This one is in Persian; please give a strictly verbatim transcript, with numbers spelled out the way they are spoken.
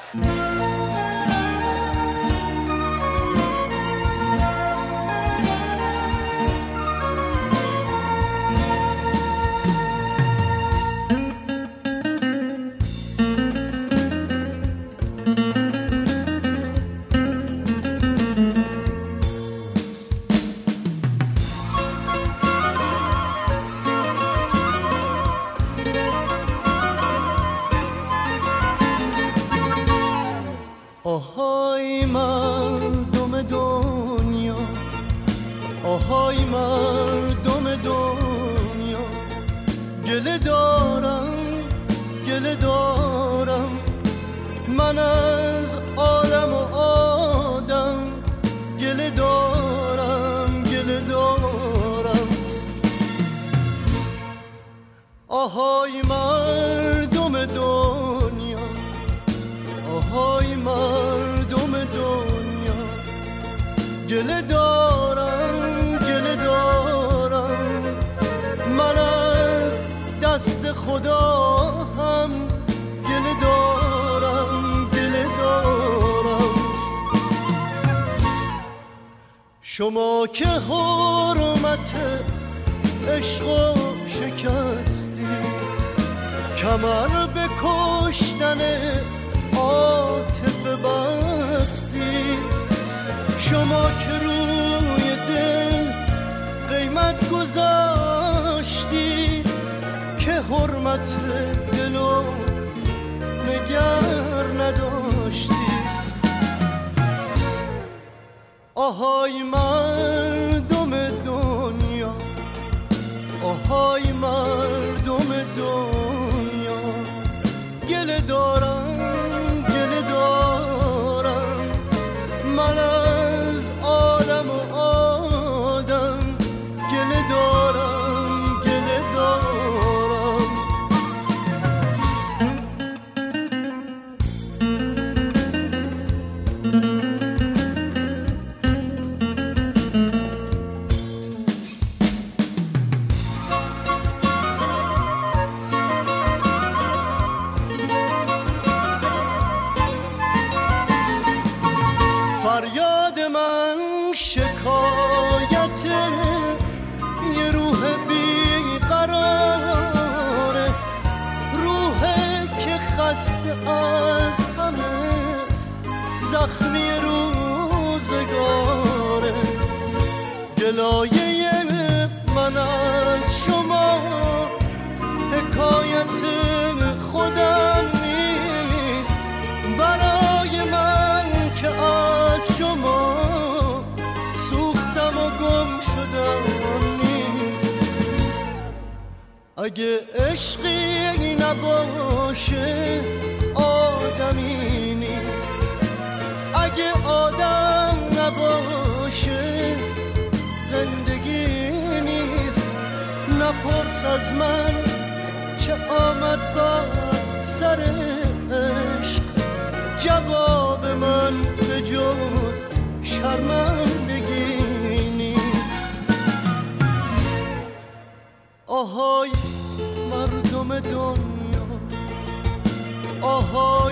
آهای مردم دنیا، آهای مردم دنیا، گله دارم گله دارم من از عالم و آدم، گله دارم گله دارم. آهای مردم دنیا، آهای مردم دنیا، گله دارم گله دارم من از دست خدا هم، گله دارم گله دارم. شما که حرمت عشق شکستی، کمر به کشتن عاطفه بستی، شما که روی دل قیمت گذاشتی، که حرمت دلو نگر نداشتی. آهای مردم دنیا، آهای مردم دنیا، گله دارم گله دارم من از عالم و آدم، گله دارم گله دارم. فریاد من شکایت یه روح بیقراره، روح که خسته از همه زخمی روزگاره. گلایه من از شما حکایت خودم نیست، برای من که از شما سوختم و گم شدم نیست. اگه عشقی نباشه آدمی نیست، اگه آدم نباشه زندگی نیست. نپرس از من چه آمد با سر عشق، جواب من به جز شرمندگی نیست. آهای مردم دنیا، آهای